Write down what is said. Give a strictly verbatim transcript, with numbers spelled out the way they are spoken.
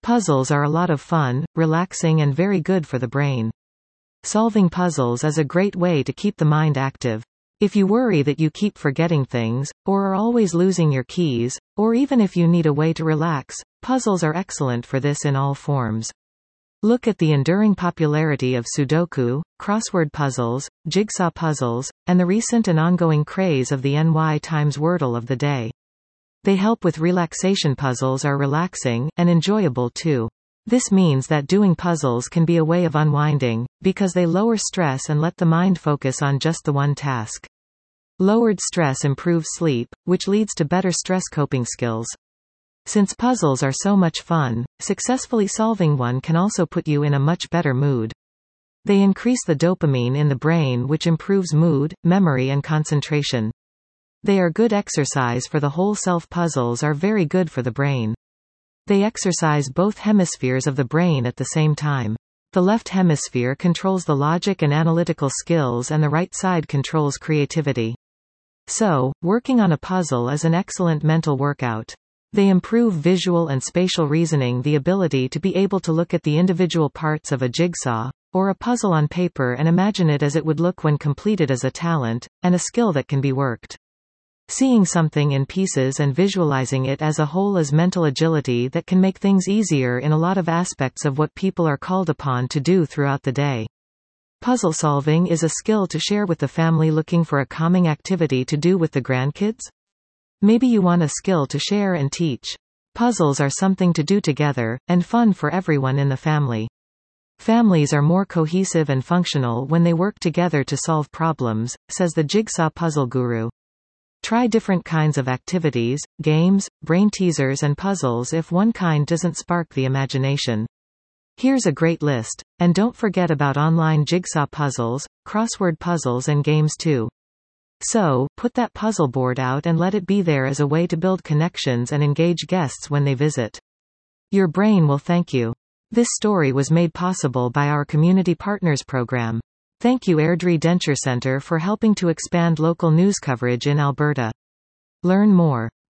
Puzzles are a lot of fun, relaxing and very good for the brain. Solving puzzles is a great way to keep the mind active. If you worry that you keep forgetting things, or are always losing your keys, or even if you need a way to relax, puzzles are excellent for this in all forms. Look at the enduring popularity of Sudoku, crossword puzzles, jigsaw puzzles, and the recent and ongoing craze of the N Y Times Wordle of the day. They help with relaxation. Puzzles are relaxing, and enjoyable too. This means that doing puzzles can be a way of unwinding, because they lower stress and let the mind focus on just the one task. Lowered stress improves sleep, which leads to better stress coping skills. Since puzzles are so much fun, successfully solving one can also put you in a much better mood. They increase the dopamine in the brain, which improves mood, memory and concentration. They are good exercise for the whole self. Puzzles are very good for the brain. They exercise both hemispheres of the brain at the same time. The left hemisphere controls the logic and analytical skills and the right side controls creativity. So, working on a puzzle is an excellent mental workout. They improve visual and spatial reasoning, the ability to be able to look at the individual parts of a jigsaw, or a puzzle on paper and imagine it as it would look when completed is a talent, and a skill that can be worked. Seeing something in pieces and visualizing it as a whole is mental agility that can make things easier in a lot of aspects of what people are called upon to do throughout the day. Puzzle solving is a skill to share with the family looking for a calming activity to do with the grandkids. Maybe you want a skill to share and teach. Puzzles are something to do together, and fun for everyone in the family. Families are more cohesive and functional when they work together to solve problems, says the Jigsaw Puzzle Guru. Try different kinds of activities, games, brain teasers and puzzles if one kind doesn't spark the imagination. Here's a great list. And don't forget about online jigsaw puzzles, crossword puzzles and games too. So, put that puzzle board out and let it be there as a way to build connections and engage guests when they visit. Your brain will thank you. This story was made possible by our Community Partners program. Thank you Airdrie Denture Centre for helping to expand local news coverage in Alberta. Learn more.